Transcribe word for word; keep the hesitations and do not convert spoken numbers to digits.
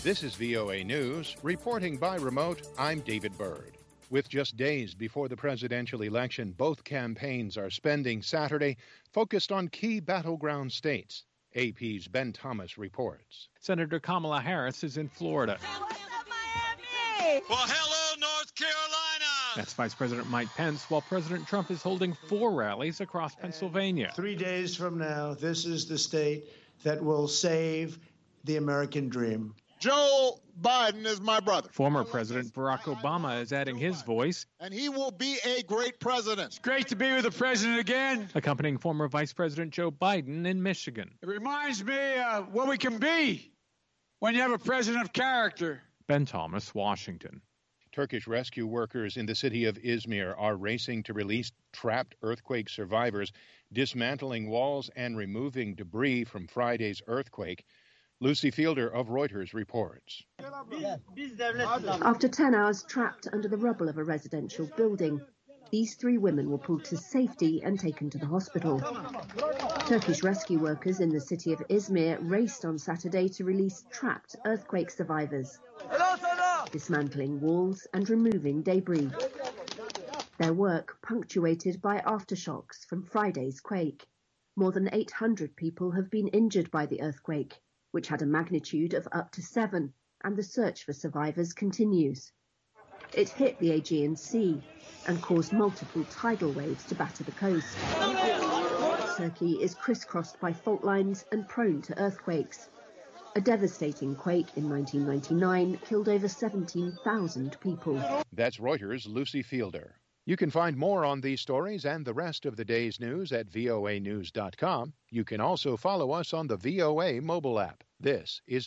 This is V O A News. Reporting by remote, I'm David Byrd. With just days before the presidential election, both campaigns are spending Saturday focused on key battleground states. A P's Ben Thomas reports. Senator Kamala Harris is in Florida. Miami! Well, hello, North Carolina! That's Vice President Mike Pence, while President Trump is holding four rallies across Pennsylvania. And three days from now, this is the state that will save the American dream. Joe Biden is my brother. Former President Barack Obama is adding his voice. And he will be a great president. It's great to be with the president again. Accompanying former Vice President Joe Biden in Michigan. It reminds me uh, what we can be when you have a president of character. Ben Thomas, Washington. Turkish rescue workers in the city of Izmir are racing to release trapped earthquake survivors, dismantling walls and removing debris from Friday's earthquake. Lucy Fielder of Reuters reports. After ten hours trapped under the rubble of a residential building, these three women were pulled to safety and taken to the hospital. Turkish rescue workers in the city of Izmir raced on Saturday to release trapped earthquake survivors, dismantling walls and removing debris. Their work punctuated by aftershocks from Friday's quake. More than eight hundred people have been injured by the earthquake, which had a magnitude of up to seven, and the search for survivors continues. It hit the Aegean Sea and caused multiple tidal waves to batter the coast. Turkey is crisscrossed by fault lines and prone to earthquakes. A devastating quake in nineteen ninety-nine killed over seventeen thousand people. That's Reuters' Lucy Fielder. You can find more on these stories and the rest of the day's news at V O A news dot com. You can also follow us on the V O A mobile app. This is